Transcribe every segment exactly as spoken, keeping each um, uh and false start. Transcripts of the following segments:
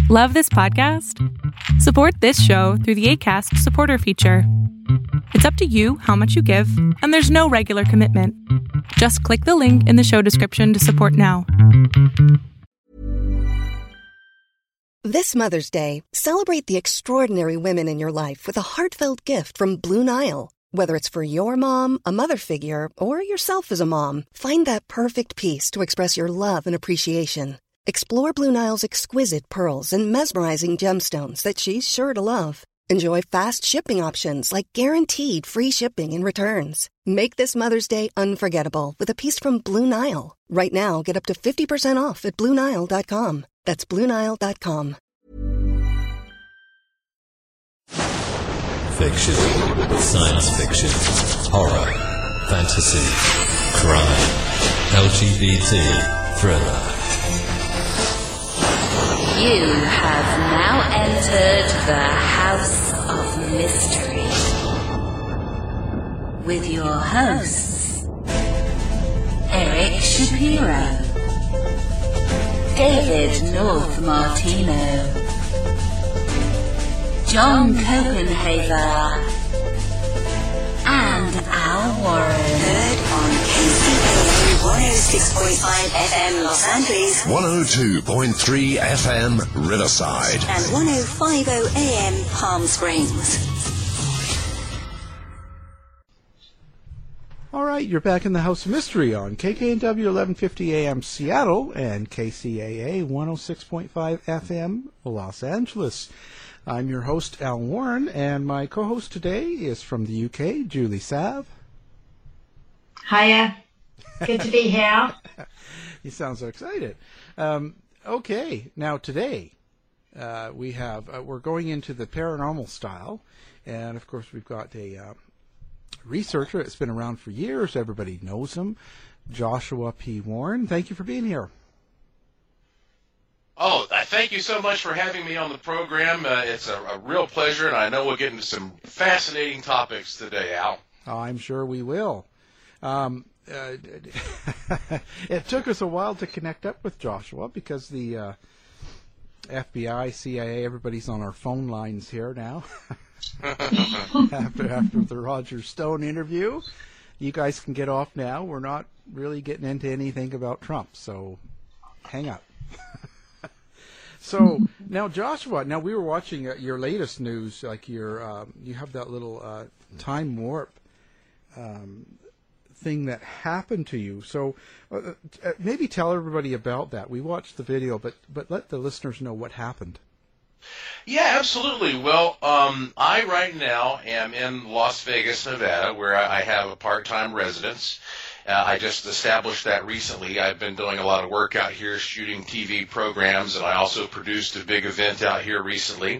Love this podcast? Support this show through the Acast supporter feature. It's up to you how much you give, and there's no regular commitment. Just click the link in the show description to support now. This Mother's Day, celebrate the extraordinary women in your life with a heartfelt gift from Blue Nile. Whether it's for your mom, a mother figure, or yourself as a mom, find that perfect piece to express your love and appreciation. Explore Blue Nile's exquisite pearls and mesmerizing gemstones that she's sure to love. Enjoy fast shipping options like guaranteed free shipping and returns. Make this Mother's Day unforgettable with a piece from Blue Nile. Right now, get up to fifty percent off at Blue Nile dot com. That's Blue Nile dot com. Fiction, science fiction, horror, fantasy, crime, L G B T, thriller. You have now entered the House of Mystery with your hosts, Eric Shapiro, David North Martino, John Copenhaver, and Al Warren. Heard on K C A A one oh six point five F M Los Angeles, one oh two point three F M Riverside, and one oh five point oh A M Palm Springs. All right, you're back in the House of Mystery on K K N W eleven fifty A M Seattle and K C A A one oh six point five F M Los Angeles. I'm your host, Al Warren, and my co-host today is from the U K, Julie Sav. Hiya. Good to be here. You sound so excited. Um, okay, now today uh, we have, uh, we're going into the paranormal style, and of course we've got a uh, researcher that's been around for years. Everybody knows him, Joshua P. Warren. Thank you for being here. Oh, thank you so much for having me on the program. Uh, it's a, a real pleasure, and I know we'll get into some fascinating topics today, Al. Oh, I'm sure we will. Um, uh, it took us a while to connect up with Joshua because the uh, F B I, C I A, everybody's on our phone lines here now. after after the Roger Stone interview, you guys can get off now. We're not really getting into anything about Trump, so hang up. So now, Joshua, now we were watching uh, your latest news, like your, um, you have that little uh, time warp um, thing that happened to you. So uh, uh, maybe tell everybody about that. We watched the video, but but let the listeners know what happened. Yeah, absolutely. Well, um, I right now am in Las Vegas, Nevada, where I have a part-time residence. Uh, I just established that recently. I've been doing a lot of work out here, shooting T V programs, and I also produced a big event out here recently.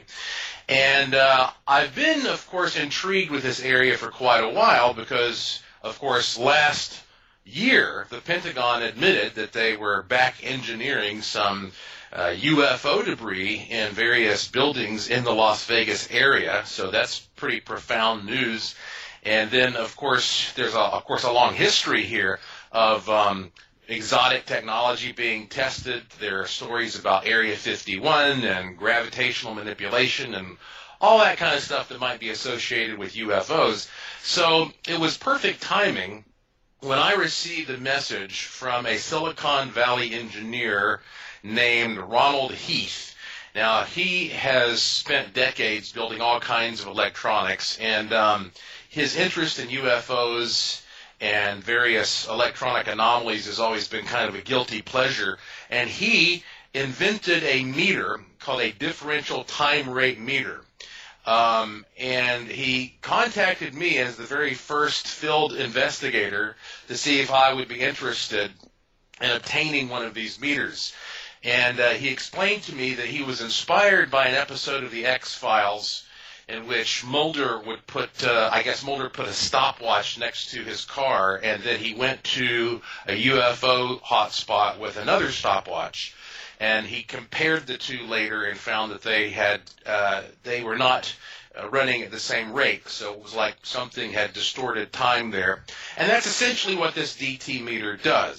And uh, I've been, of course, intrigued with this area for quite a while because, of course, last year the Pentagon admitted that they were back engineering some uh, U F O debris in various buildings in the Las Vegas area. So that's pretty profound news. And then, of course, there's a, of course a long history here of um, exotic technology being tested. There are stories about Area fifty-one and gravitational manipulation and all that kind of stuff that might be associated with U F Os. So it was perfect timing when I received a message from a Silicon Valley engineer named Ronald Heath. Now, he has spent decades building all kinds of electronics, and um, his interest in U F Os and various electronic anomalies has always been kind of a guilty pleasure. And he invented a meter called a differential time rate meter. Um, and he contacted me as the very first field investigator to see if I would be interested in obtaining one of these meters. And uh, he explained to me that he was inspired by an episode of The X-Files in which Mulder would put, uh, I guess Mulder put a stopwatch next to his car, and then he went to a U F O hotspot with another stopwatch. And he compared the two later and found that they had, uh, they were not uh, running at the same rate. So it was like something had distorted time there. And that's essentially what this D T meter does.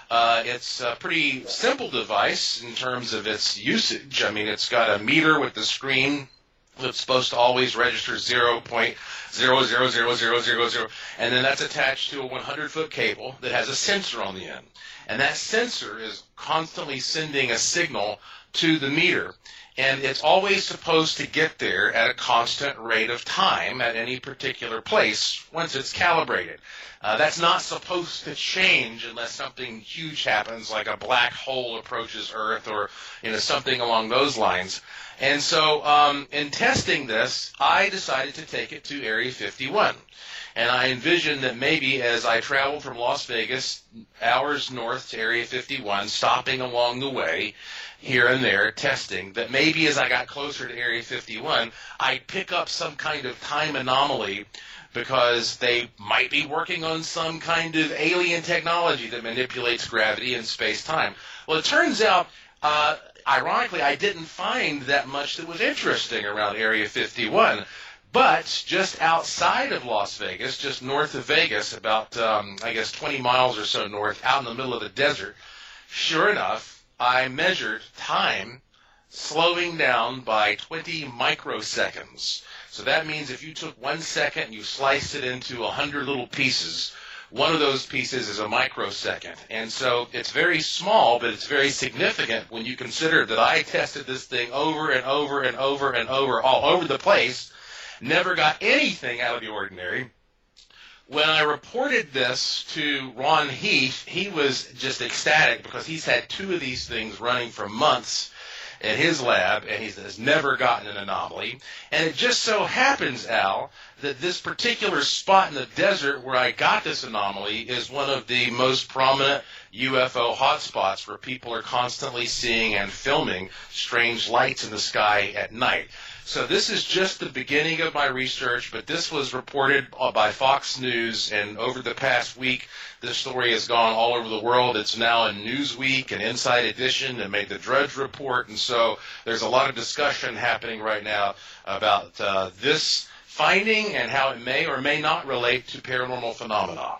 Uh, it's a pretty simple device in terms of its usage. I mean, it's got a meter with the screen that's supposed to always register zero point zero zero zero zero zero zero, and then that's attached to a one hundred foot cable that has a sensor on the end. And that sensor is constantly sending a signal to the meter. And it's always supposed to get there at a constant rate of time at any particular place once it's calibrated. Uh, that's not supposed to change unless something huge happens, like a black hole approaches Earth or you know something along those lines. And so um, in testing this, I decided to take it to Area fifty-one. And I envisioned that maybe as I traveled from Las Vegas, hours north to Area fifty-one, stopping along the way, here and there, testing, that maybe as I got closer to Area fifty-one, I'd pick up some kind of time anomaly because they might be working on some kind of alien technology that manipulates gravity and space-time. Well, it turns out, uh, ironically, I didn't find that much that was interesting around Area fifty-one. But just outside of Las Vegas, just north of Vegas, about, um, I guess, twenty miles or so north, out in the middle of the desert, sure enough, I measured time slowing down by twenty microseconds. So that means if you took one second and you sliced it into one hundred little pieces, one of those pieces is a microsecond. And so it's very small, but it's very significant when you consider that I tested this thing over and over and over and over all over the place, never got anything out of the ordinary. When I reported this to Ron Heath, he was just ecstatic because he's had two of these things running for months in his lab, and he has never gotten an anomaly. And it just so happens, Al, that this particular spot in the desert where I got this anomaly is one of the most prominent U F O hotspots where people are constantly seeing and filming strange lights in the sky at night. So this is just the beginning of my research, but this was reported by Fox News, and over the past week, this story has gone all over the world. It's now in Newsweek and Inside Edition and made the Drudge Report, and so there's a lot of discussion happening right now about uh, this finding and how it may or may not relate to paranormal phenomena.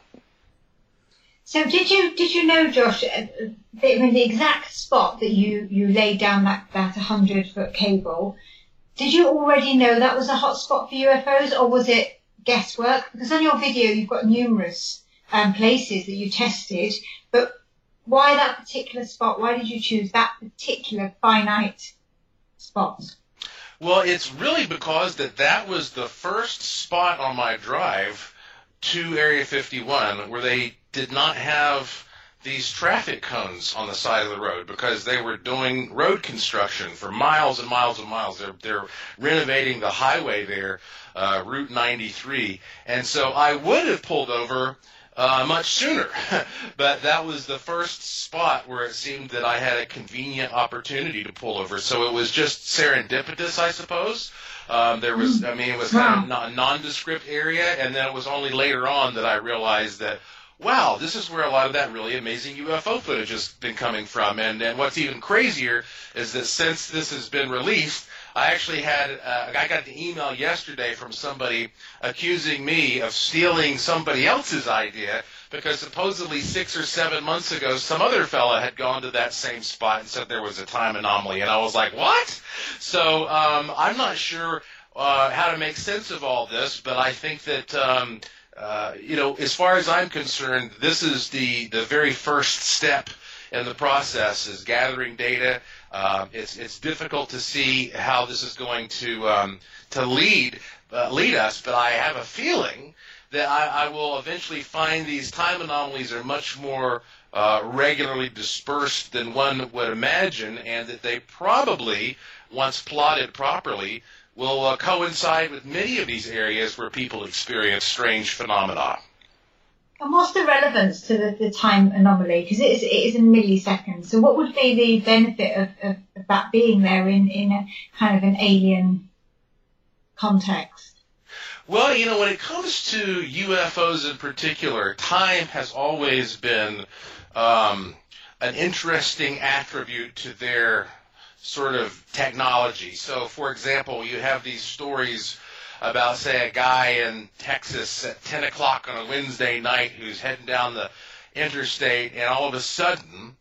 So did you did you know, Josh, the, the exact spot that you, you laid down that, that one hundred foot cable? Did you already know that was a hot spot for U F Os, or was it guesswork? Because on your video, you've got numerous um, places that you tested, but why that particular spot? Why did you choose that particular finite spot? Well, it's really because that that was the first spot on my drive to Area fifty-one where they did not have these traffic cones on the side of the road because they were doing road construction for miles and miles and miles. They're, they're renovating the highway there, uh, Route ninety-three. And so I would have pulled over uh, much sooner, but that was the first spot where it seemed that I had a convenient opportunity to pull over. So it was just serendipitous, I suppose. Um, there was, I mean, it was kind of a nondescript area, and then it was only later on that I realized that, wow, this is where a lot of that really amazing U F O footage has been coming from. And, and what's even crazier is that since this has been released, I actually had, uh, I got the email yesterday from somebody accusing me of stealing somebody else's idea because supposedly six or seven months ago, some other fella had gone to that same spot and said there was a time anomaly. And I was like, what? So um, I'm not sure uh, how to make sense of all this, but I think that um, – Uh, you know, as far as I'm concerned, this is the, the very first step in the process is gathering data. Uh, it's it's difficult to see how this is going to um, to lead uh, lead us, but I have a feeling that I, I will eventually find these time anomalies are much more uh, regularly dispersed than one would imagine, and that they probably, once plotted properly, will uh, coincide with many of these areas where people experience strange phenomena. And what's the relevance to the, the time anomaly? Because it is, it is in milliseconds. So what would be the benefit of, of, of that being there in, in a kind of an alien context? Well, you know, when it comes to U F Os in particular, time has always been um, an interesting attribute to their sort of technology. So, for example, you have these stories about, say, a guy in Texas at ten o'clock on a Wednesday night who's heading down the interstate, and all of a sudden,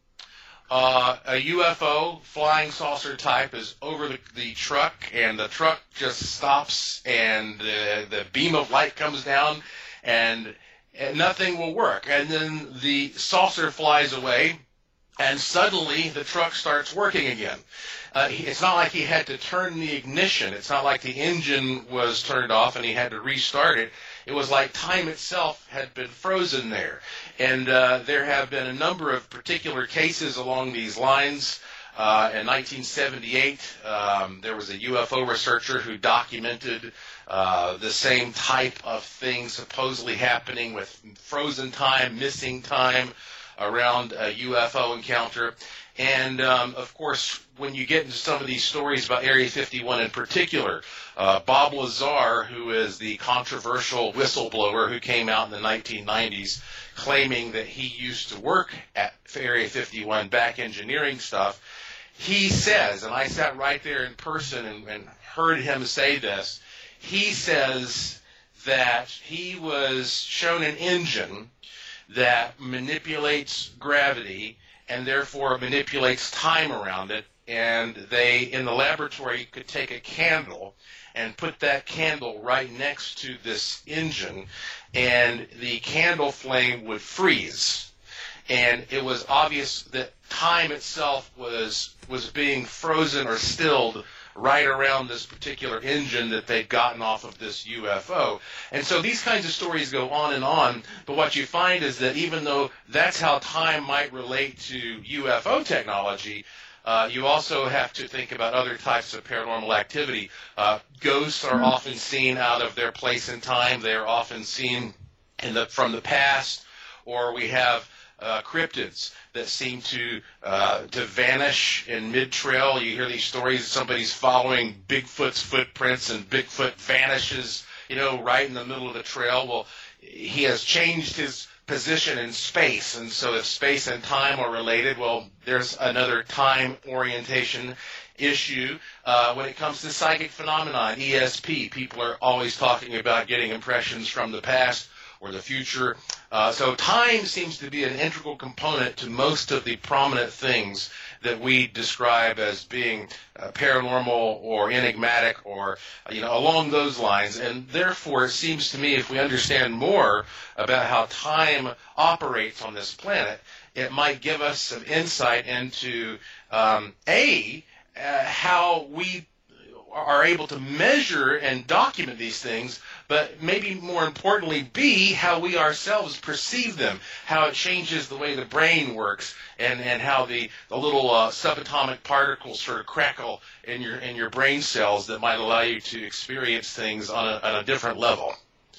uh, a U F O, flying saucer type, is over the, the truck, and the truck just stops, and the, the beam of light comes down, and, and nothing will work. And then the saucer flies away, and suddenly the truck starts working again. Uh, he, it's not like he had to turn the ignition. It's not like the engine was turned off and he had to restart it. It was like time itself had been frozen there. And uh, there have been a number of particular cases along these lines. Uh, in nineteen seventy-eight, um, there was a U F O researcher who documented uh, the same type of thing supposedly happening with frozen time, missing time around a U F O encounter. And, um, of course, when you get into some of these stories about Area fifty-one in particular, uh, Bob Lazar, who is the controversial whistleblower who came out in the nineteen nineties claiming that he used to work at Area fifty-one, back engineering stuff, he says, and I sat right there in person and, and heard him say this, he says that he was shown an engine that manipulates gravity and therefore manipulates time around it, and they, in the laboratory, could take a candle and put that candle right next to this engine, and the candle flame would freeze. And it was obvious that time itself was was being frozen or stilled right around this particular engine that they'd gotten off of this U F O. And so these kinds of stories go on and on, but what you find is that even though that's how time might relate to U F O technology, uh, you also have to think about other types of paranormal activity. Uh, ghosts are often seen out of their place in time. They are often seen in the, from the past, or we have Uh, cryptids that seem to uh, to vanish in mid-trail. You hear these stories, somebody's following Bigfoot's footprints and Bigfoot vanishes, you know, right in the middle of the trail. Well, he has changed his position in space, and so if space and time are related, well, there's another time orientation issue. Uh, when it comes to psychic phenomenon, E S P, people are always talking about getting impressions from the past or the future. Uh, so time seems to be an integral component to most of the prominent things that we describe as being uh, paranormal or enigmatic or, you know, along those lines. And therefore, it seems to me if we understand more about how time operates on this planet, it might give us some insight into, um, A, uh, how we are able to measure and document these things, but maybe more importantly, B, how we ourselves perceive them, how it changes the way the brain works, and, and how the, the little uh, subatomic particles sort of crackle in your in your brain cells that might allow you to experience things on a, on a different level.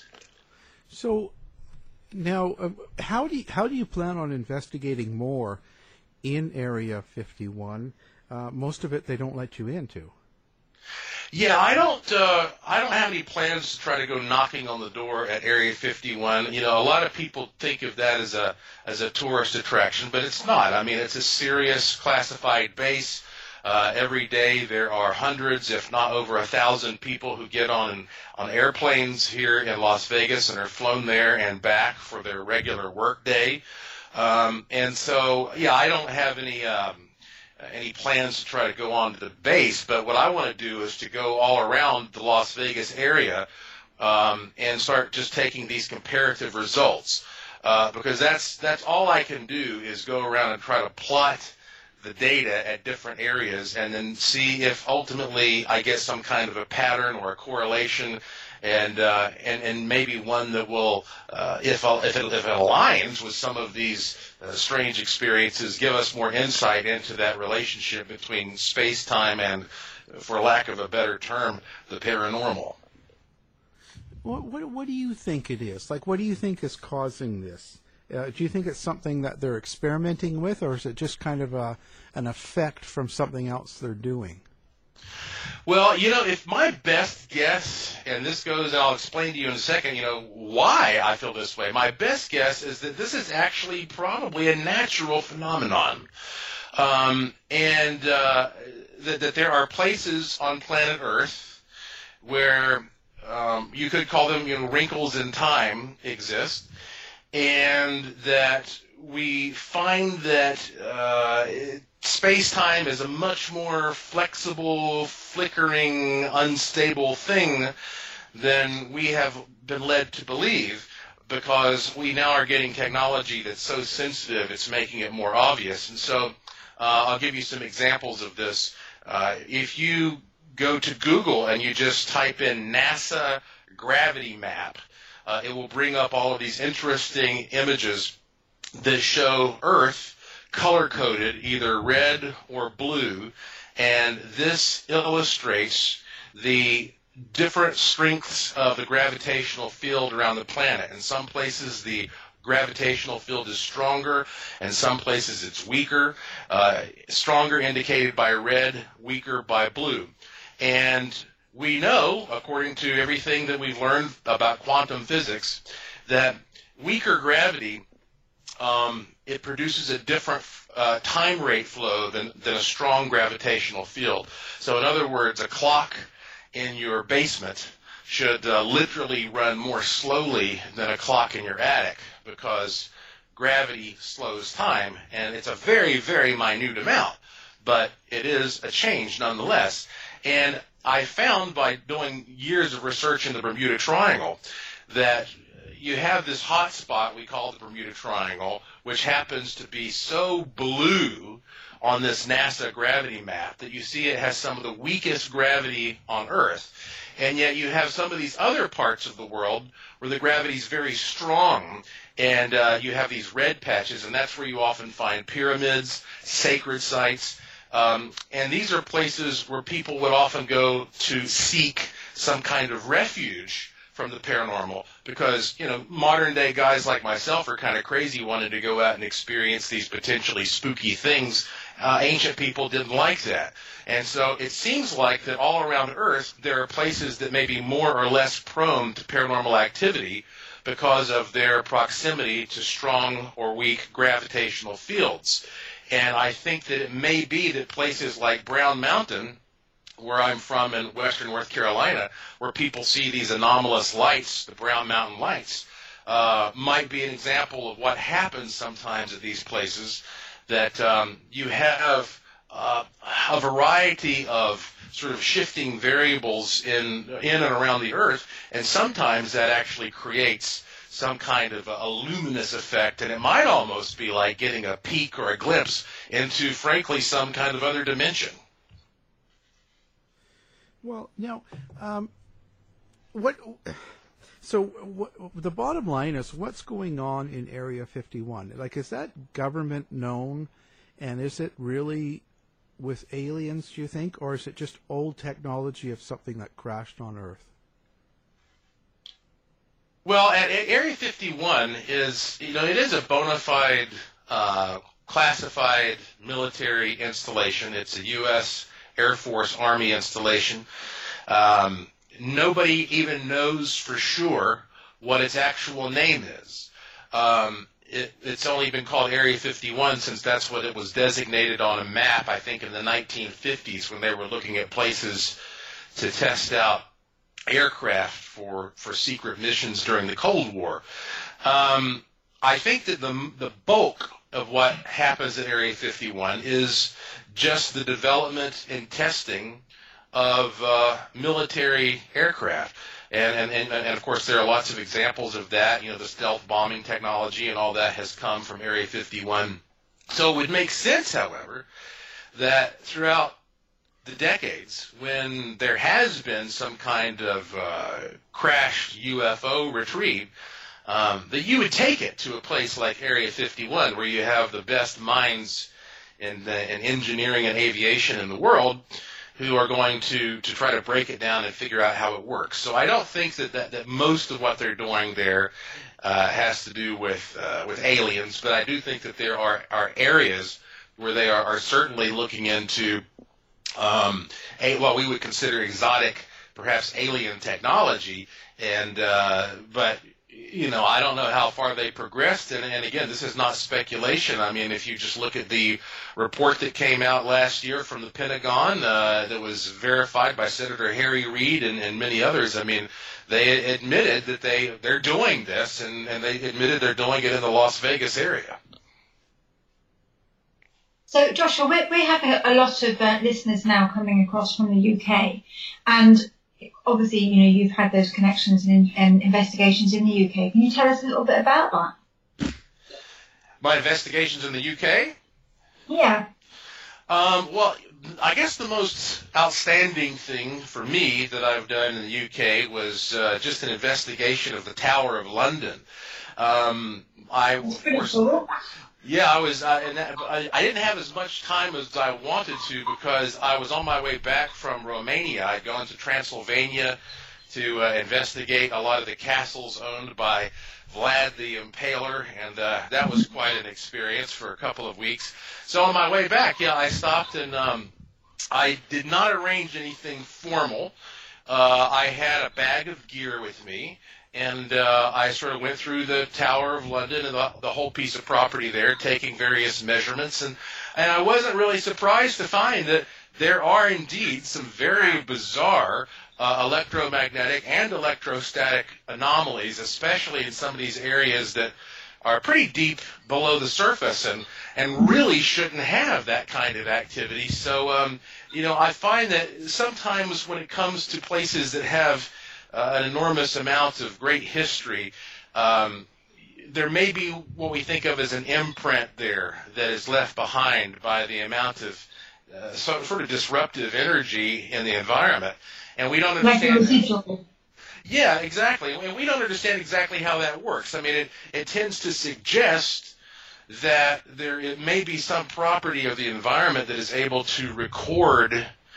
So now, uh, how do you, how do you plan on investigating more in Area fifty-one? Uh, most of it they don't let you into. Yeah, I don't. Uh, I don't have any plans to try to go knocking on the door at Area fifty-one. You know, a lot of people think of that as a as a tourist attraction, but it's not. I mean, it's a serious classified base. Uh, every day there are hundreds, if not over a thousand, people who get on on airplanes here in Las Vegas and are flown there and back for their regular work day. Um, and so, yeah, I don't have any. Um, any plans to try to go on to the base, but what I want to do is to go all around the Las Vegas area um, and start just taking these comparative results, uh, because that's that's all I can do is go around and try to plot the data at different areas and then see if ultimately I get some kind of a pattern or a correlation, and uh, and and maybe one that will, uh, if if it, if it aligns with some of these uh, strange experiences, give us more insight into that relationship between space, time, and, for lack of a better term, the paranormal. What what, what do you think it is? Like, what do you think is causing this? Uh, do you think it's something that they're experimenting with, or is it just kind of a an effect from something else they're doing? Well, you know, if my best guess, and this goes, I'll explain to you in a second, you know, why I feel this way. My best guess is that this is actually probably a natural phenomenon, um, and uh, that, that there are places on planet Earth where um, you could call them, you know, wrinkles in time exist, and that we find that uh, space-time is a much more flexible, flickering, unstable thing than we have been led to believe, because we now are getting technology that's so sensitive it's making it more obvious. And so uh, I'll give you some examples of this. Uh, if you go to Google and you just type in NASA gravity map, uh, it will bring up all of these interesting images that show Earth color-coded, either red or blue, and this illustrates the different strengths of the gravitational field around the planet. In some places, the gravitational field is stronger, and some places it's weaker. Uh, stronger indicated by red, weaker by blue. And we know, according to everything that we've learned about quantum physics, that weaker gravity, um, it produces a different uh, time rate flow than, than a strong gravitational field. So in other words, a clock in your basement should uh, literally run more slowly than a clock in your attic, because gravity slows time, and it's a very, very minute amount, but it is a change nonetheless. And I found by doing years of research in the Bermuda Triangle that you have this hot spot we call the Bermuda Triangle, which happens to be so blue on this NASA gravity map that you see it has some of the weakest gravity on Earth. And yet you have some of these other parts of the world where the gravity is very strong, and uh, you have these red patches, and that's where you often find pyramids, sacred sites. Um, and these are places where people would often go to seek some kind of refuge from the paranormal, because, you know, modern day guys like myself are kind of crazy, wanting to go out and experience these potentially spooky things. Uh, ancient people didn't like that. And so it seems like that all around Earth there are places that may be more or less prone to paranormal activity because of their proximity to strong or weak gravitational fields. And I think that it may be that places like Brown Mountain, where I'm from in western North Carolina, where people see these anomalous lights, the Brown Mountain lights, uh, might be an example of what happens sometimes at these places, that um, you have uh, a variety of sort of shifting variables in in and around the Earth, and sometimes that actually creates some kind of a, a luminous effect, and it might almost be like getting a peek or a glimpse into, frankly, some kind of other dimension. Well, now, um, what? So what, the bottom line is, what's going on in Area fifty-one? Like, is that government known, and is it really with aliens, do you think, or is it just old technology of something that crashed on Earth? Well, at, at Area fifty-one is, you know, it is a bona fide uh, classified military installation. It's a U S Air Force Army installation. Um, nobody even knows for sure what its actual name is. Um, it, it's only been called Area fifty-one since that's what it was designated on a map, I think, in the nineteen fifties, when they were looking at places to test out aircraft for, for secret missions during the Cold War. Um, I think that the, the bulk of what happens at Area fifty-one is just the development and testing of uh, military aircraft. And, and, and, of course, there are lots of examples of that. You know, the stealth bombing technology and all that has come from Area fifty-one. So it would make sense, however, that throughout the decades, when there has been some kind of uh, crashed U F O retrieve, um, that you would take it to a place like Area fifty-one, where you have the best minds in, the, in engineering and aviation in the world, who are going to, to try to break it down and figure out how it works. So I don't think that, that, that most of what they're doing there uh, has to do with uh, with aliens, but I do think that there are, are areas where they are, are certainly looking into um, a, what we would consider exotic, perhaps alien technology. And uh, but you know, I don't know how far they progressed. And, and again, this is not speculation. I mean, if you just look at the report that came out last year from the Pentagon uh, that was verified by Senator Harry Reid and, and many others, I mean, they admitted that they, they're doing this, and, and they admitted they're doing it in the Las Vegas area. So, Joshua, we're, we're having a lot of uh, listeners now coming across from the U K, and obviously, you know, you've had those connections and, and investigations in the U K. Can you tell us a little bit about that? My investigations in the U K? Yeah. Um, well, I guess the most outstanding thing for me that I've done in the U K was uh, just an investigation of the Tower of London. Um, I That's pretty cool. Yeah, I was, uh, and that, I, I didn't have as much time as I wanted to because I was on my way back from Romania. I'd gone to Transylvania to uh, investigate a lot of the castles owned by Vlad the Impaler, and uh, that was quite an experience for a couple of weeks. So on my way back, yeah, I stopped and um, I did not arrange anything formal. Uh, I had a bag of gear with me. And uh, I sort of went through the Tower of London and the, the whole piece of property there, taking various measurements. And, and I wasn't really surprised to find that there are indeed some very bizarre uh, electromagnetic and electrostatic anomalies, especially in some of these areas that are pretty deep below the surface and, and really shouldn't have that kind of activity. So, um, you know, I find that sometimes when it comes to places that have Uh, an enormous amount of great history, um, there may be what we think of as an imprint there that is left behind by the amount of uh, so, sort of disruptive energy in the environment, and we don't understand. Yeah, exactly. And we don't understand exactly how that works. I mean, it, it tends to suggest that there it may be some property of the environment that is able to record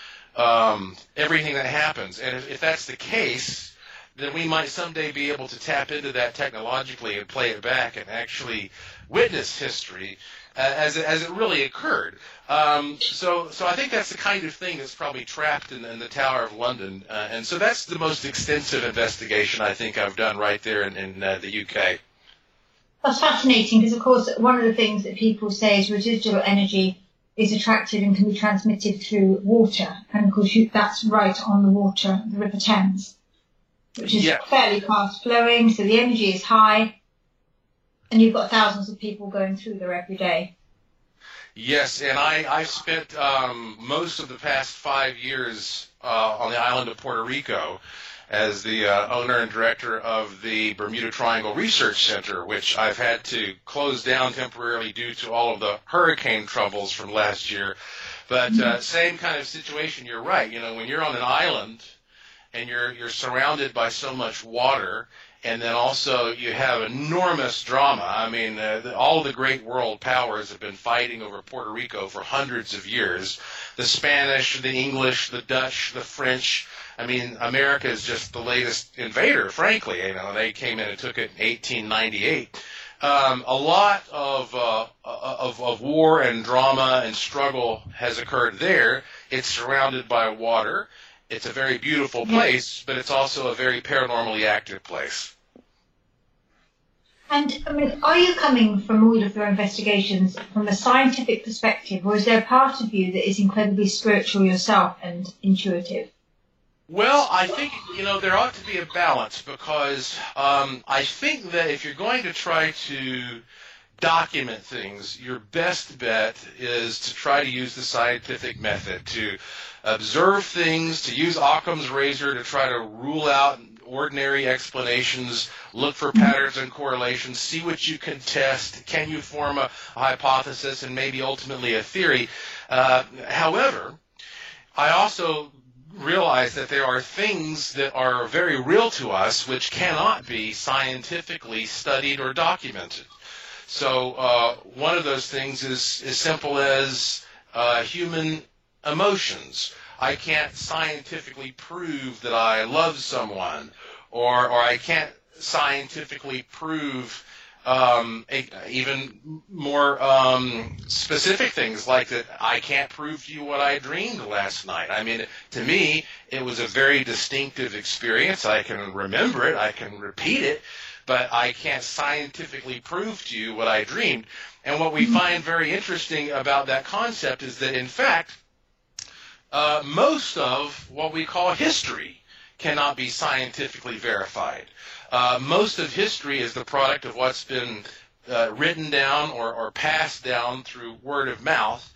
Um, everything that happens. And if, if that's the case, then we might someday be able to tap into that technologically and play it back and actually witness history uh, as, it, as it really occurred. Um, so, so I think that's the kind of thing that's probably trapped in, in the Tower of London. Uh, and so that's the most extensive investigation I think I've done right there in, in uh, the U K. That's fascinating because, of course, one of the things that people say is residual energy is attracted and can be transmitted through water. And, of course, you, that's right on the water, the River Thames, which is yeah. fairly fast-flowing, so the energy is high, and you've got thousands of people going through there every day. Yes, and I, I've spent um, most of the past five years uh, on the island of Puerto Rico as the uh, owner and director of the Bermuda Triangle Research Center, which I've had to close down temporarily due to all of the hurricane troubles from last year. But uh, same kind of situation, you're right. You know, when you're on an island and you're you're surrounded by so much water, and then also you have enormous drama. I mean, uh, the, all of the great world powers have been fighting over Puerto Rico for hundreds of years. The Spanish, the English, the Dutch, the French. I mean, America is just the latest invader, frankly. You know, they came in and took it in eighteen ninety-eight. Um, a lot of, uh, of of war and drama and struggle has occurred there. It's surrounded by water. It's a very beautiful place, but it's also a very paranormally active place. And, I mean, are you coming from all of your investigations from a scientific perspective, or is there a part of you that is incredibly spiritual yourself and intuitive? Well, I think, you know, there ought to be a balance because um, I think that if you're going to try to document things, your best bet is to try to use the scientific method, to observe things, to use Occam's razor to try to rule out ordinary explanations, look for patterns and correlations, see what you can test, can you form a, a hypothesis and maybe ultimately a theory. Uh, however, I also realize that there are things that are very real to us which cannot be scientifically studied or documented. So uh, one of those things is as simple as uh, human emotions. I can't scientifically prove that I love someone, or or I can't scientifically prove um, a, even more um, specific things like that I can't prove to you what I dreamed last night. I mean, to me, it was a very distinctive experience. I can remember it. I can repeat it. But I can't scientifically prove to you what I dreamed. And what we find very interesting about that concept is that, in fact, uh, most of what we call history cannot be scientifically verified. Uh, most of history is the product of what's been uh, written down or, or passed down through word of mouth.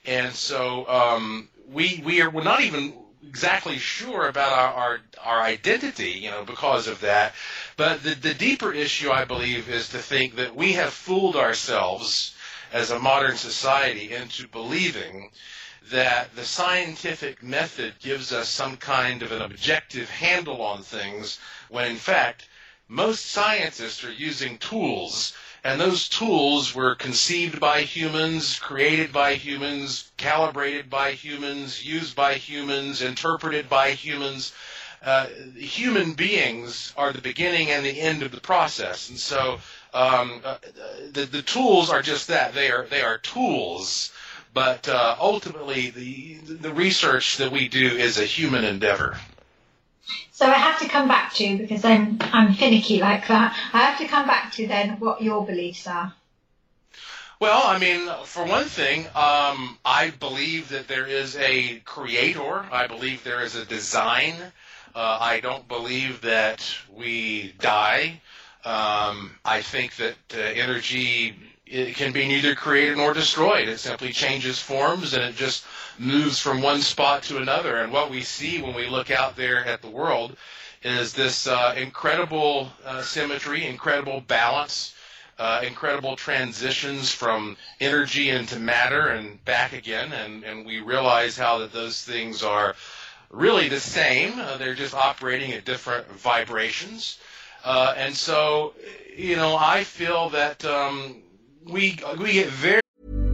And so um, we we are we're not even exactly sure about our, our our identity, you know, because of that. But the the deeper issue, I believe, is to think that we have fooled ourselves as a modern society into believing that the scientific method gives us some kind of an objective handle on things, when in fact most scientists are using tools, and those tools were conceived by humans, created by humans, calibrated by humans, used by humans, interpreted by humans. Uh, human beings are the beginning and the end of the process, and so um, uh, the, the tools are just that. They are they are tools, but uh, ultimately the the research that we do is a human endeavor. So I have to come back to, because I'm I'm finicky like that, I have to come back to then what your beliefs are. Well, I mean, for one thing, um, I believe that there is a creator. I believe there is a design. Uh, I don't believe that we die. Um, I think that uh, energy, it can be neither created nor destroyed. It simply changes forms, and it just moves from one spot to another. And what we see when we look out there at the world is this uh, incredible uh, symmetry, incredible balance, uh, incredible transitions from energy into matter and back again. And, and we realize how that those things are really the same. Uh, they're just operating at different vibrations. Uh, and so, you know, I feel that um, we we get very...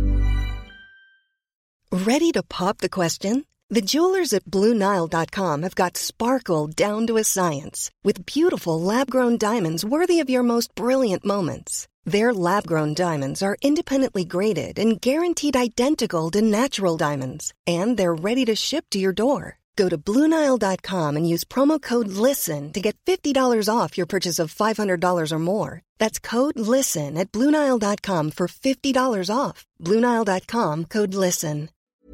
Ready to pop the question? The jewelers at Blue Nile dot com have got sparkle down to a science with beautiful lab-grown diamonds worthy of your most brilliant moments. Their lab-grown diamonds are independently graded and guaranteed identical to natural diamonds, and they're ready to ship to your door. Go to Blue Nile dot com and use promo code LISTEN to get fifty dollars off your purchase of five hundred dollars or more. That's code LISTEN at Blue Nile dot com for fifty dollars off. Blue Nile dot com, code LISTEN.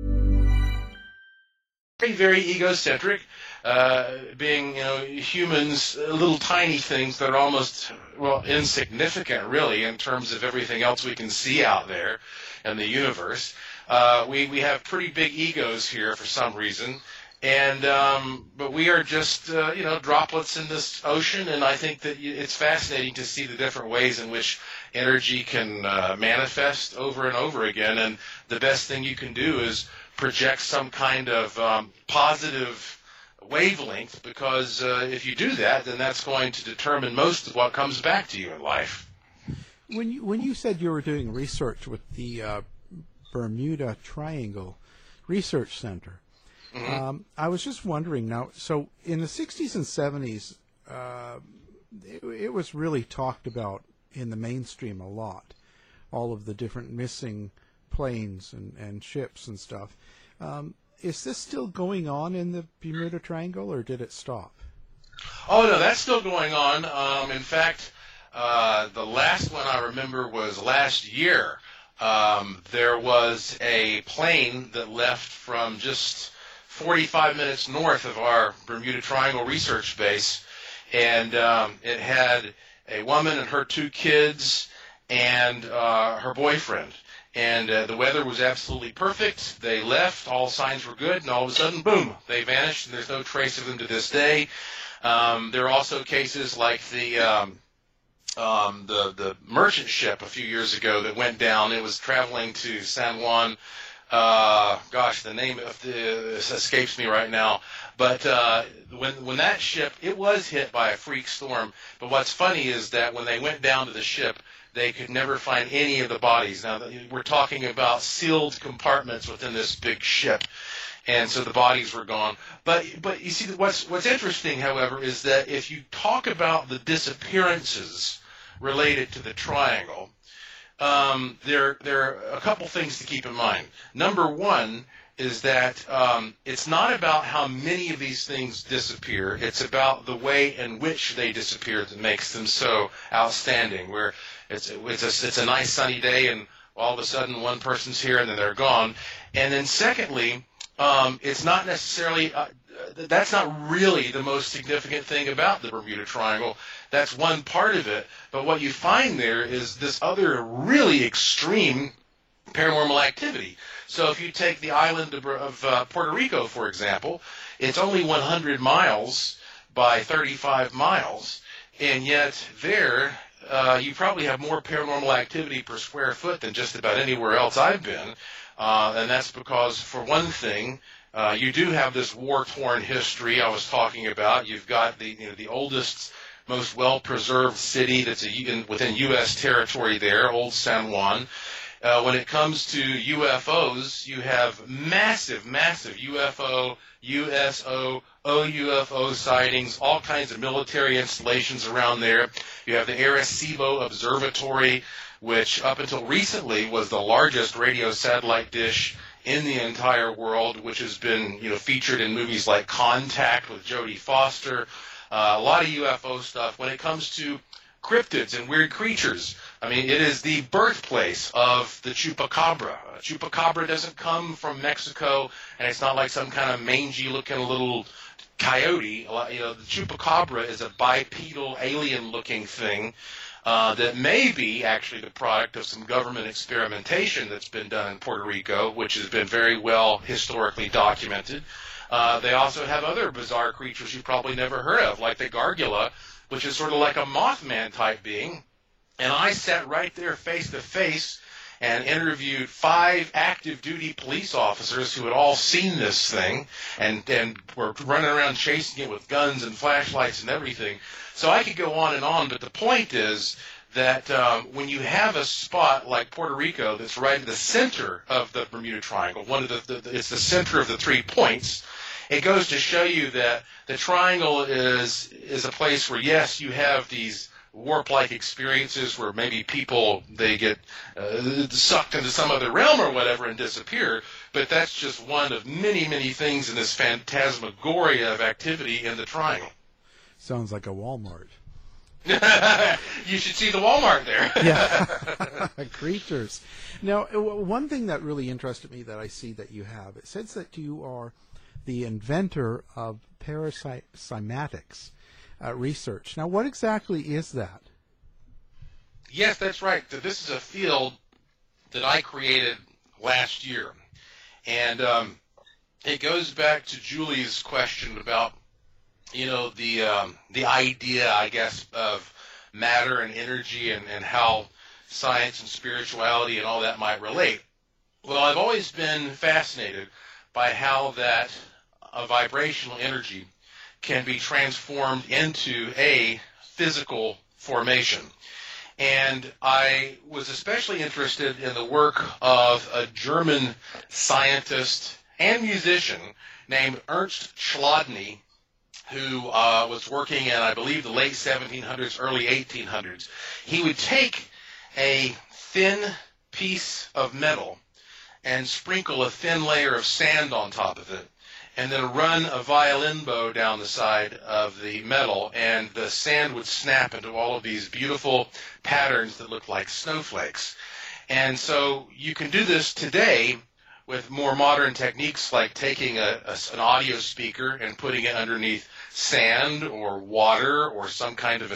Very, very egocentric, uh, being, you know, humans, uh, little tiny things that are almost, well, insignificant, really, in terms of everything else we can see out there in the universe. Uh, we, we have pretty big egos here for some reason. And um, but we are just uh, you know droplets in this ocean, and I think that it's fascinating to see the different ways in which energy can uh, manifest over and over again. And the best thing you can do is project some kind of um, positive wavelength, because uh, if you do that, then that's going to determine most of what comes back to you in life. When you when you said you were doing research with the uh, Bermuda Triangle Research Center. Mm-hmm. Um, I was just wondering now, so in the sixties and seventies, uh, it, it was really talked about in the mainstream a lot, all of the different missing planes and, and ships and stuff. Um, is this still going on in the Bermuda Triangle, or did it stop? Oh, no, that's still going on. Um, in fact, uh, the last one I remember was last year. Um, there was a plane that left from just forty-five minutes north of our Bermuda Triangle research base, and um, it had a woman and her two kids and uh, her boyfriend. And uh, the weather was absolutely perfect. They left, all signs were good, and all of a sudden, boom, they vanished, and there's no trace of them to this day. Um, there are also cases like the um, um, the the merchant ship a few years ago that went down. It was traveling to San Juan. Uh, gosh, the name of the escapes me right now. But uh, when when that ship, it was hit by a freak storm. But what's funny is that when they went down to the ship, they could never find any of the bodies. Now, we're talking about sealed compartments within this big ship, and so the bodies were gone. But but you see, what's what's interesting, however, is that if you talk about the disappearances related to the Triangle, Um, there, there are a couple things to keep in mind. Number one is that um, it's not about how many of these things disappear. It's about the way in which they disappear that makes them so outstanding. Where it's it's a it's a nice sunny day, and all of a sudden one person's here and then they're gone. And then secondly, um, it's not necessarily uh, that's not really the most significant thing about the Bermuda Triangle. That's one part of it, but what you find there is this other really extreme paranormal activity. So if you take the island of, of uh, Puerto Rico, for example, it's only one hundred miles by thirty-five miles, and yet there uh, you probably have more paranormal activity per square foot than just about anywhere else I've been, uh, and that's because, for one thing, uh, you do have this war-torn history I was talking about. You've got the you know the oldest, most well-preserved city that's a, in, within U S territory there, Old San Juan. Uh, when it comes to U F Os, you have massive, massive U F O, U S O, O U F O sightings, all kinds of military installations around there. You have the Arecibo Observatory, which up until recently was the largest radio satellite dish in the entire world, which has been you know featured in movies like Contact with Jodie Foster. Uh, a lot of U F O stuff. When it comes to cryptids and weird creatures, I mean, it is the birthplace of the chupacabra. Chupacabra doesn't come from Mexico, and it's not like some kind of mangy-looking little coyote. You know, the chupacabra is a bipedal, alien-looking thing uh, that may be actually the product of some government experimentation that's been done in Puerto Rico, which has been very well historically documented. Uh, they also have other bizarre creatures you've probably never heard of, like the gargula, which is sort of like a Mothman-type being. And I sat right there face-to-face and interviewed five active-duty police officers who had all seen this thing and, and were running around chasing it with guns and flashlights and everything. So I could go on and on, but the point is that um, when you have a spot like Puerto Rico that's right at the center of the Bermuda Triangle, one of the, the it's the center of the three points, it goes to show you that the triangle is is a place where, yes, you have these warp-like experiences where maybe people, they get uh, sucked into some other realm or whatever and disappear, but that's just one of many, many things in this phantasmagoria of activity in the triangle. Sounds like a Walmart. You should see the Walmart there. Yeah. Creatures. Now, one thing that really interested me that I see that you have, it says that you are the inventor of parapsymatics uh, research. Now, what exactly is that? Yes, that's right. This is a field that I created last year. And um, it goes back to Julie's question about, you know, the um, the idea, I guess, of matter and energy and, and how science and spirituality and all that might relate. Well, I've always been fascinated by how that a vibrational energy can be transformed into a physical formation. And I was especially interested in the work of a German scientist and musician named Ernst Chladni, who uh, was working in, I believe, the late seventeen hundreds, early eighteen hundreds. He would take a thin piece of metal and sprinkle a thin layer of sand on top of it, and then run a violin bow down the side of the metal, and the sand would snap into all of these beautiful patterns that look like snowflakes. And so you can do this today with more modern techniques like taking a, a, an audio speaker and putting it underneath sand or water or some kind of a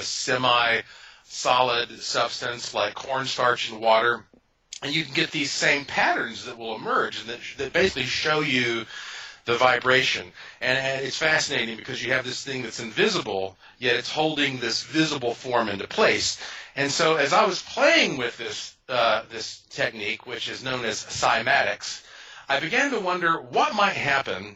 semi-solid substance like cornstarch and water, and you can get these same patterns that will emerge and that, that basically show you the vibration. And, and it's fascinating because you have this thing that's invisible, yet it's holding this visible form into place. And so as I was playing with this uh, this technique, which is known as cymatics, I began to wonder what might happen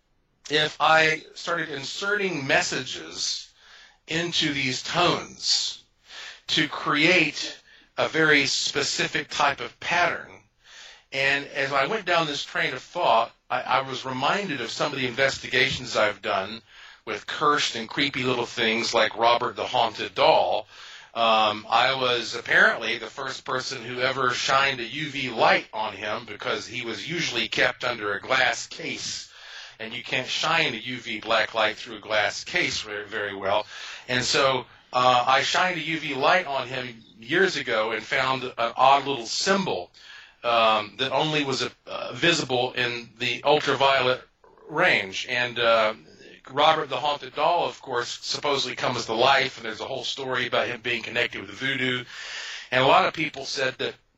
if I started inserting messages into these tones to create a very specific type of pattern. And as I went down this train of thought, I, I was reminded of some of the investigations I've done with cursed and creepy little things like Robert the Haunted Doll. Um, I was apparently the first person who ever shined a U V light on him because he was usually kept under a glass case. And you can't shine a U V black light through a glass case very, very well. And so uh, I shined a U V light on him years ago and found an odd little symbol um, that only was uh, visible in the ultraviolet range. And uh, Robert the Haunted Doll, of course, supposedly comes to life, and there's a whole story about him being connected with voodoo. And a lot of people said that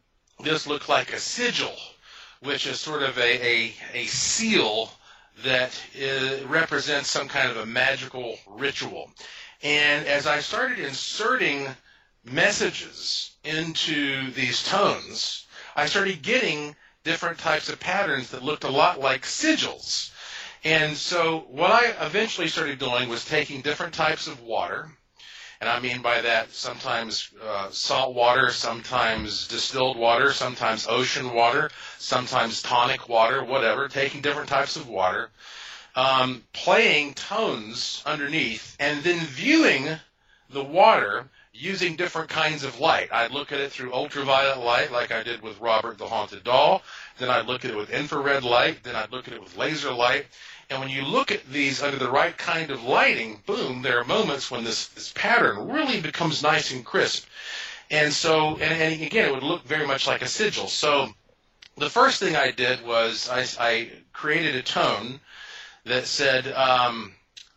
this looked like a sigil, which is sort of a, a, a seal that is, represents some kind of a magical ritual. And as I started inserting messages into these tones, I started getting different types of patterns that looked a lot like sigils. And so what I eventually started doing was taking different types of water, and I mean by that sometimes uh, salt water, sometimes distilled water, sometimes ocean water, sometimes tonic water, whatever, taking different types of water, um, playing tones underneath, and then viewing the water using different kinds of light. I'd look at it through ultraviolet light like I did with Robert the Haunted Doll. Then I'd look at it with infrared light. Then I'd look at it with laser light. And when you look at these under the right kind of lighting, boom, there are moments when this, this pattern really becomes nice and crisp. And so, and, and again, it would look very much like a sigil. So the first thing I did was I, I created a tone that said, um,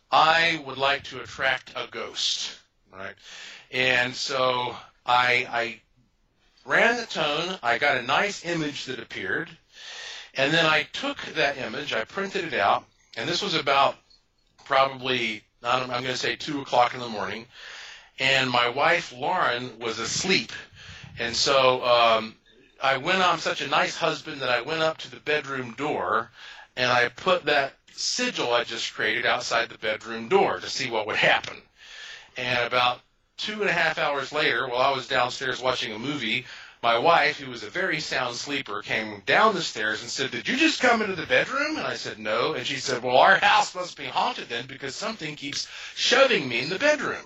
I would like to attract a ghost, right? And so I, I ran the tone, I got a nice image that appeared, and then I took that image, I printed it out, and this was about probably, I don't, I'm going to say two o'clock in the morning, and my wife, Lauren, was asleep. And so um, I went on, I'm such a nice husband that I went up to the bedroom door, and I put that sigil I just created outside the bedroom door to see what would happen. And about two and a half hours later, while I was downstairs watching a movie, my wife, who was a very sound sleeper, came down the stairs and said, "Did you just come into the bedroom?" And I said, "No." And she said, "Well, our house must be haunted then because something keeps shoving me in the bedroom."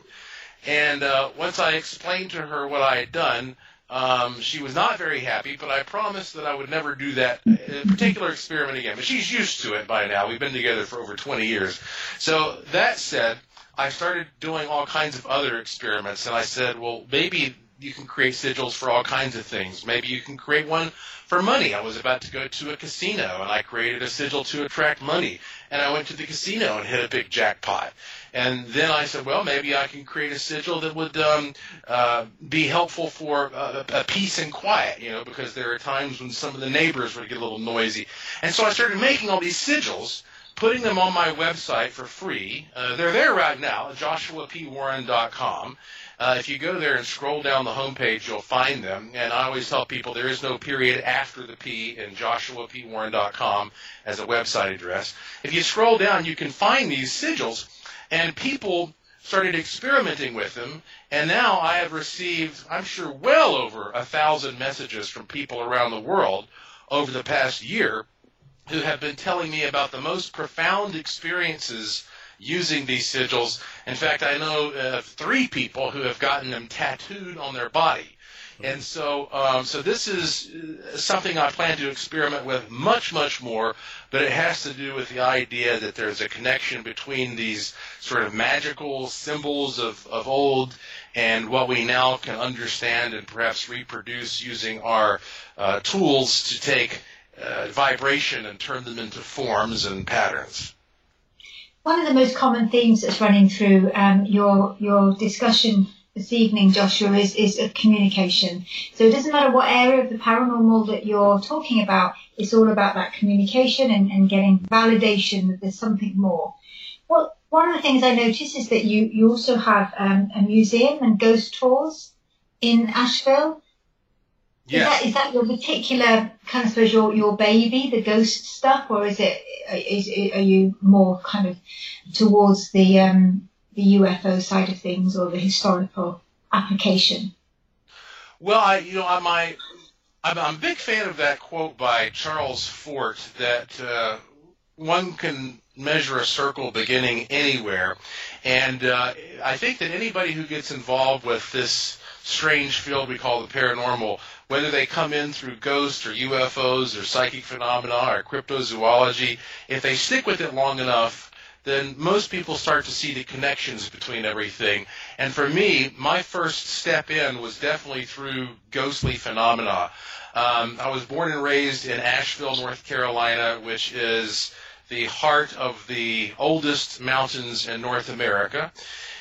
And uh, once I explained to her what I had done, um, she was not very happy, but I promised that I would never do that particular experiment again. But she's used to it by now. We've been together for over twenty years. So that said, I started doing all kinds of other experiments, and I said, well, maybe you can create sigils for all kinds of things. Maybe you can create one for money. I was about to go to a casino, and I created a sigil to attract money. And I went to the casino and hit a big jackpot. And then I said, well, maybe I can create a sigil that would um, uh, be helpful for uh, a peace and quiet, you know, because there are times when some of the neighbors would get a little noisy. And so I started making all these sigils, putting them on my website for free. Uh, they're there right now, joshua p warren dot com. Uh, if you go there and scroll down the homepage, you'll find them. And I always tell people there is no period after the P in joshua p warren dot com as a website address. If you scroll down, you can find these sigils, and people started experimenting with them. And now I have received, I'm sure, well over a thousand messages from people around the world over the past year who have been telling me about the most profound experiences using these sigils. In fact, I know uh, three people who have gotten them tattooed on their body. And so um, so this is something I plan to experiment with much, much more, but it has to do with the idea that there's a connection between these sort of magical symbols of, of old and what we now can understand and perhaps reproduce using our uh, tools to take uh, vibration and turn them into forms and patterns. One of the most common themes that's running through um, your your discussion this evening, Joshua, is, is of communication. So it doesn't matter what area of the paranormal that you're talking about, it's all about that communication and, and getting validation that there's something more. Well, one of the things I noticed is that you, you also have um, a museum and ghost tours in Asheville. Yes. Is that, is that your particular, kind of, suppose, your, your baby, the ghost stuff, or is it, is, are you more kind of towards the um, the U F O side of things or the historical application? Well, I, you know, I'm, I, I'm, I'm a big fan of that quote by Charles Fort that uh, one can measure a circle beginning anywhere. And uh, I think that anybody who gets involved with this strange field we call the paranormal, whether they come in through ghosts or U F Os or psychic phenomena or cryptozoology, if they stick with it long enough, then most people start to see the connections between everything. And for me, my first step in was definitely through ghostly phenomena. Um, I was born and raised in Asheville, North Carolina, which is the heart of the oldest mountains in North America.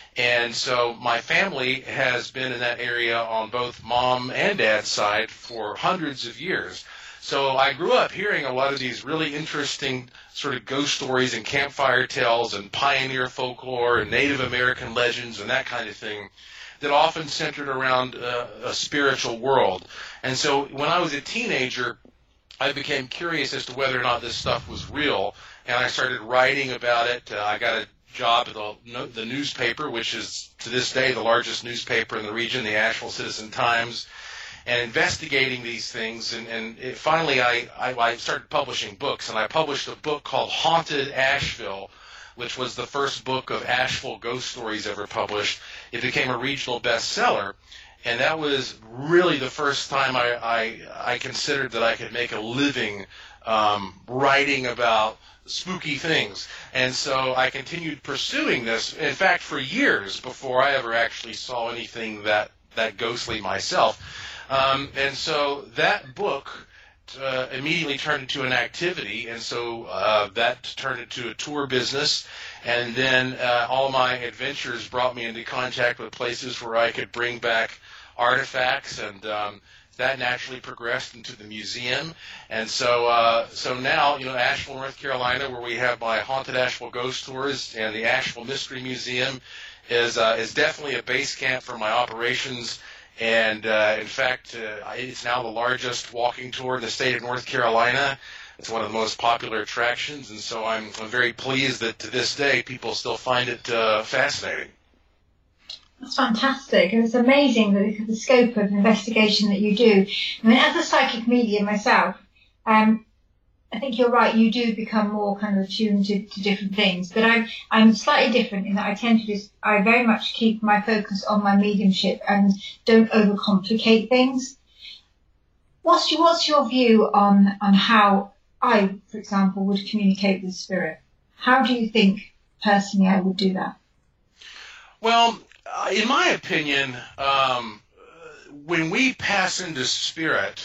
And so my family has been in that area on both mom and dad's side for hundreds of years. So I grew up hearing a lot of these really interesting sort of ghost stories and campfire tales and pioneer folklore and Native American legends and that kind of thing that often centered around uh, a spiritual world. And so when I was a teenager, I became curious as to whether or not this stuff was real, and I started writing about it. Uh, I got a job at the, the newspaper, which is to this day the largest newspaper in the region, the Asheville Citizen-Times, and investigating these things. And, and it, finally I, I, I started publishing books, and I published a book called Haunted Asheville, which was the first book of Asheville ghost stories ever published. It became a regional bestseller, and that was really the first time I, I, I considered that I could make a living um, writing about spooky things. And so I continued pursuing this, in fact, for years before I ever actually saw anything that, that ghostly myself. Um, and so that book Uh, immediately turned into an activity, and so uh, that turned into a tour business, and then uh, all my adventures brought me into contact with places where I could bring back artifacts, and um, that naturally progressed into the museum. And so uh, so now, you know, Asheville, North Carolina, where we have my Haunted Asheville Ghost Tours, and the Asheville Mystery Museum is uh, is definitely a base camp for my operations. And, uh, in fact, uh, it's now the largest walking tour in the state of North Carolina. It's one of the most popular attractions, and so I'm, I'm very pleased that to this day people still find it uh, fascinating. That's fantastic. And it's amazing the, the scope of investigation that you do. I mean, as a psychic medium myself, um, I think you're right, you do become more kind of attuned to, to different things. But I'm, I'm slightly different in that I tend to just, I very much keep my focus on my mediumship and don't overcomplicate things. What's your, what's your view on, on how I, for example, would communicate with spirit? How do you think, personally, I would do that? Well, in my opinion, um, when we pass into spirit,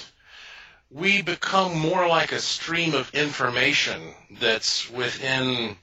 we become more like a stream of information that's within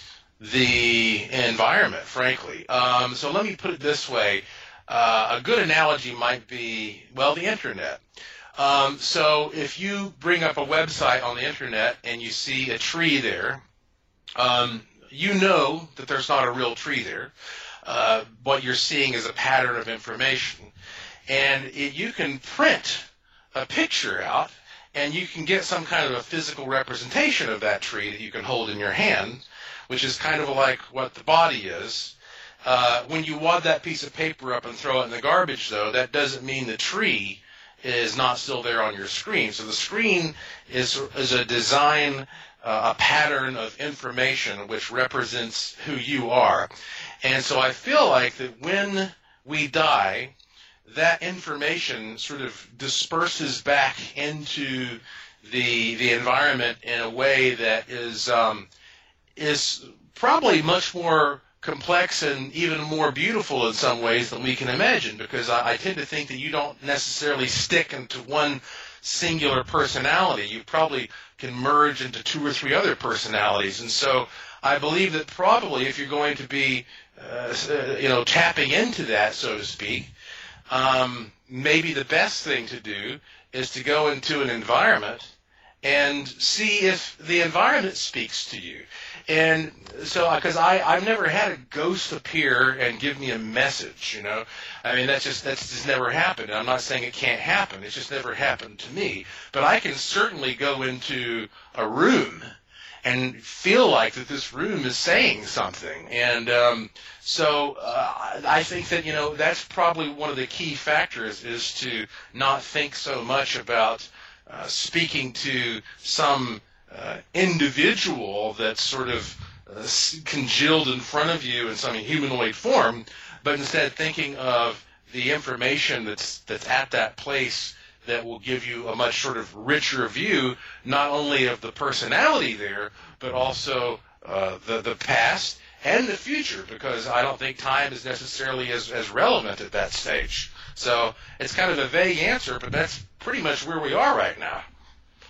the environment, frankly. Um, so let me put it this way. Uh, a good analogy might be, well, the internet. Um, so if you bring up a website on the internet and you see a tree there, um, you know that there's not a real tree there. Uh, what you're seeing is a pattern of information. And it, you can print a picture out, and you can get some kind of a physical representation of that tree that you can hold in your hand, which is kind of like what the body is. Uh, when you wad that piece of paper up and throw it in the garbage, though, that doesn't mean the tree is not still there on your screen. So the screen is, is a design, uh, a pattern of information which represents who you are. And so I feel like that when we die, that information sort of disperses back into the the environment in a way that is um, is probably much more complex and even more beautiful in some ways than we can imagine, because I, I tend to think that you don't necessarily stick into one singular personality. You probably can merge into two or three other personalities. And so I believe that probably if you're going to be uh, you know, tapping into that, so to speak, Um, maybe the best thing to do is to go into an environment and see if the environment speaks to you. And so, because I, I've never had a ghost appear and give me a message, you know. I mean, that's just, that's just never happened. I'm not saying it can't happen. It's just never happened to me. But I can certainly go into a room and feel like that this room is saying something. And um, so uh, I think that, you know, that's probably one of the key factors, is to not think so much about uh, speaking to some uh, individual that's sort of uh, congealed in front of you in some humanoid form, but instead thinking of the information that's that's at that place that will give you a much sort of richer view, not only of the personality there, but also uh, the, the past and the future, because I don't think time is necessarily as, as relevant at that stage. So it's kind of a vague answer, but that's pretty much where we are right now.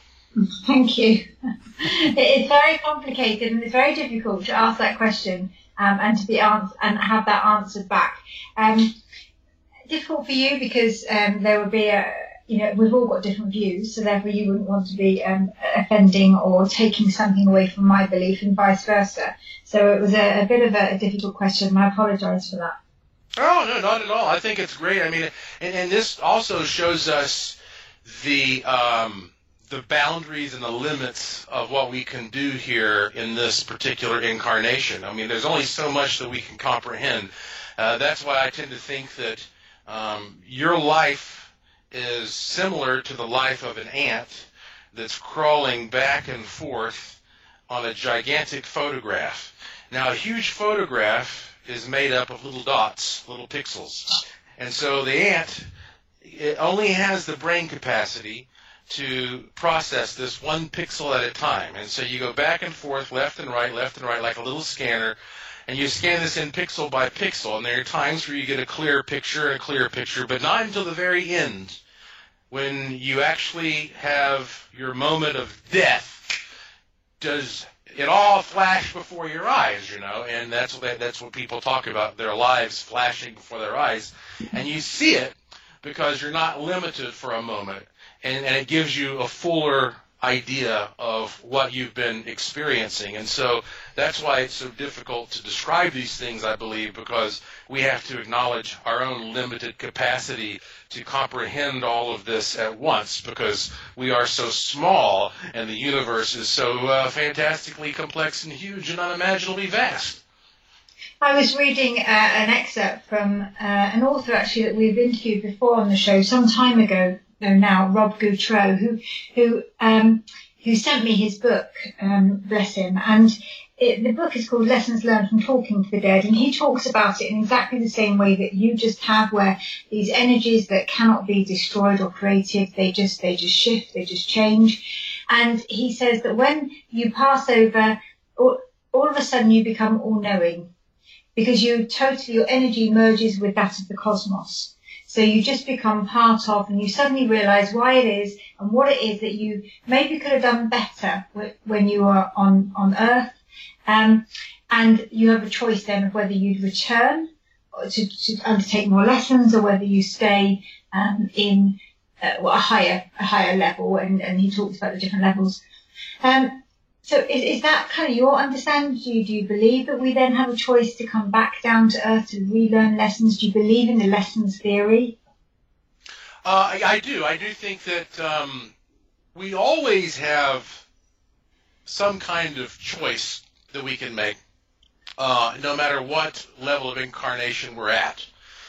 Thank you. It's very complicated and it's very difficult to ask that question um, and to be ans- and have that answered back. Um, difficult for you because um, there would be a, you know, we've all got different views, so therefore you wouldn't want to be um, offending or taking something away from my belief and vice versa. So it was a, a bit of a, a difficult question, and I apologise for that. Oh, no, not at all. I think it's great. I mean, and, and this also shows us the um, the boundaries and the limits of what we can do here in this particular incarnation. I mean, there's only so much that we can comprehend. Uh, that's why I tend to think that um, your life is similar to the life of an ant that's crawling back and forth on a gigantic photograph. Now, a huge photograph is made up of little dots, little pixels. And so the ant, it only has the brain capacity to process this one pixel at a time. And so you go back and forth, left and right, left and right, like a little scanner, and you scan this in pixel by pixel. And there are times where you get a clear picture and a clear picture, but not until the very end, when you actually have your moment of death, does it all flash before your eyes, you know, and that's what that's what people talk about, their lives flashing before their eyes, and you see it because you're not limited for a moment, and, and it gives you a fuller idea of what you've been experiencing. And so that's why it's so difficult to describe these things, I believe, because we have to acknowledge our own limited capacity to comprehend all of this at once, because we are so small and the universe is so uh, fantastically complex and huge and unimaginably vast. I was reading uh, an excerpt from uh, an author actually that we've interviewed before on the show some time ago, though now, Rob Goutreau, who who um, who sent me his book, um, bless him, and it, the book is called Lessons Learned from Talking to the Dead, and he talks about it in exactly the same way that you just have, where these energies that cannot be destroyed or created, they just they just shift, they just change. And he says that when you pass over, all, all of a sudden you become all-knowing, because you totally, your energy merges with that of the cosmos. So you just become part of, and you suddenly realise why it is and what it is that you maybe could have done better when you were on, on Earth. Um, and you have a choice then of whether you'd return to, to undertake more lessons, or whether you stay um, in uh, well, a higher a higher level. And, and he talks about the different levels. Um, so is, is that kind of your understanding? Do you, do you believe that we then have a choice to come back down to Earth to relearn lessons? Do you believe in the lessons theory? Uh, I, I do. I do think that um, we always have some kind of choice that we can make, uh, no matter what level of incarnation we're at.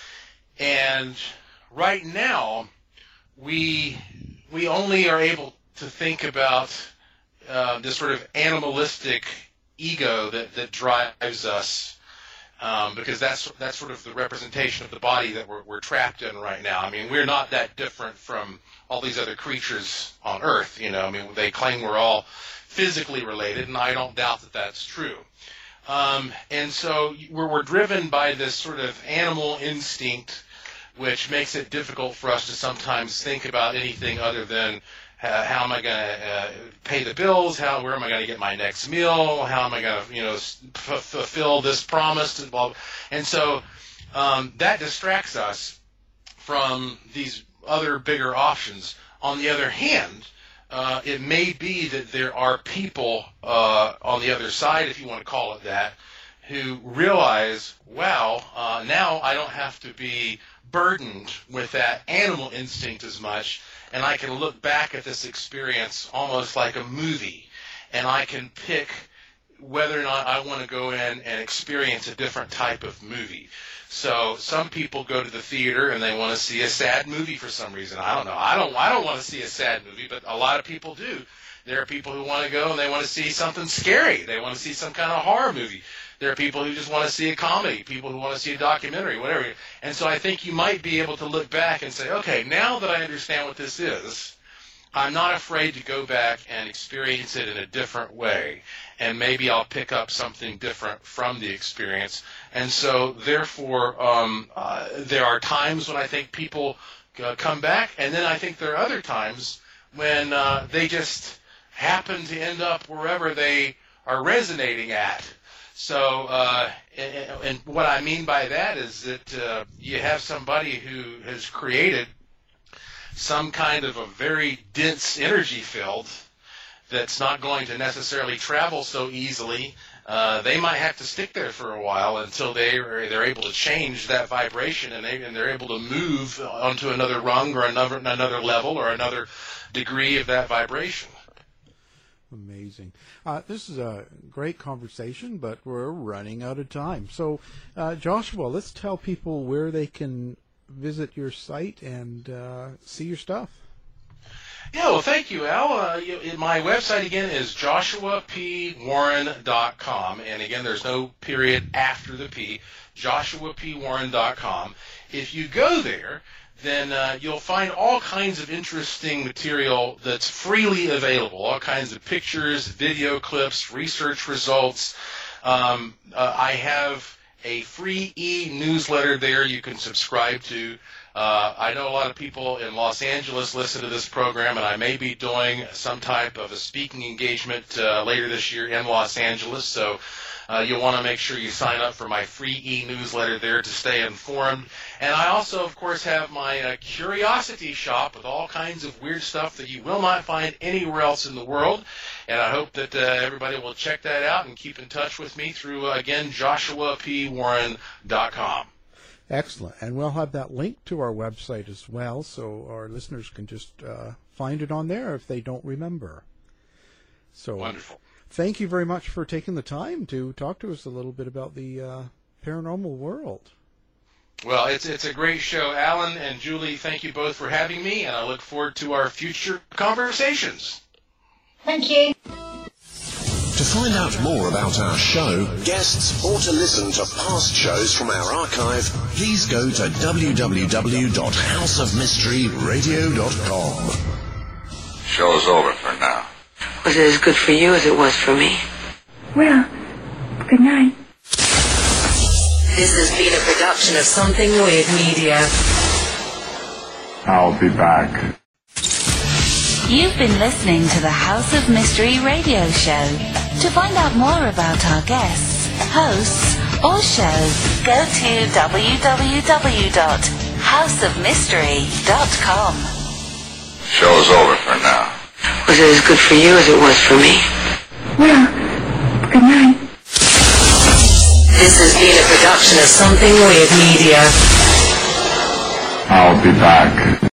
And right now, we we only are able to think about uh, this sort of animalistic ego that, that drives us, um, because that's that's sort of the representation of the body that we're, we're trapped in right now. I mean, we're not that different from all these other creatures on Earth. You know, I mean, they claim we're all physically related, and I don't doubt that that's true. Um, and so we're, we're driven by this sort of animal instinct, which makes it difficult for us to sometimes think about anything other than uh, how am I going to uh, pay the bills, how where am I going to get my next meal, how am I going to you know f- fulfill this promise, and blah, blah. And so um, that distracts us from these other bigger options. On the other hand, Uh, it may be that there are people uh, on the other side, if you want to call it that, who realize, wow, uh, now I don't have to be burdened with that animal instinct as much, and I can look back at this experience almost like a movie, and I can pick whether or not I want to go in and experience a different type of movie. So some people go to the theater and they want to see a sad movie for some reason. I don't know. I don't. I don't want to see a sad movie, but a lot of people do. There are people who want to go and they want to see something scary. They want to see some kind of horror movie. There are people who just want to see a comedy. People who want to see a documentary, whatever. And so I think you might be able to look back and say, okay, now that I understand what this is, I'm not afraid to go back and experience it in a different way, and maybe I'll pick up something different from the experience. And so, therefore, um, uh, there are times when I think people uh, come back, and then I think there are other times when uh, they just happen to end up wherever they are resonating at. So, uh, and, and what I mean by that is that uh, you have somebody who has created some kind of a very dense energy field that's not going to necessarily travel so easily. Uh, they might have to stick there for a while until they are, they're able to change that vibration, and, they, and they're able to move onto another rung or another another level or another degree of that vibration. Amazing. Uh, this is a great conversation, but we're running out of time. So, uh, Joshua, let's tell people where they can visit your site and uh, see your stuff. Yeah, well, thank you, Al. Uh, you, my website, again, is joshua p warren dot com. And, again, there's no period after the P, joshua p warren dot com. If you go there, then uh, you'll find all kinds of interesting material that's freely available, all kinds of pictures, video clips, research results. Um, uh, I have a free e-newsletter there you can subscribe to. Uh, I know a lot of people in Los Angeles listen to this program, and I may be doing some type of a speaking engagement uh, later this year in Los Angeles, so uh, you'll want to make sure you sign up for my free e-newsletter there to stay informed. And I also, of course, have my uh, Curiosity Shop with all kinds of weird stuff that you will not find anywhere else in the world, and I hope that uh, everybody will check that out and keep in touch with me through, uh, again, joshua p warren dot com. Excellent. And we'll have that link to our website as well, so our listeners can just uh, find it on there if they don't remember. So, wonderful. Thank you very much for taking the time to talk to us a little bit about the uh, paranormal world. Well, it's it's a great show. Alan and Julie, thank you both for having me, and I look forward to our future conversations. Thank you. To find out more about our show, guests, or to listen to past shows from our archive, please go to w w w dot house of mystery radio dot com. Show's over for now. Was it as good for you as it was for me? Well, good night. This has been a production of Something Weird Media. I'll be back. You've been listening to the House of Mystery radio show. To find out more about our guests, hosts, or shows, go to w w w dot house of mystery dot com. Show's over for now. Was it as good for you as it was for me? Well, good night. This has been a production of Something Weird Media. I'll be back.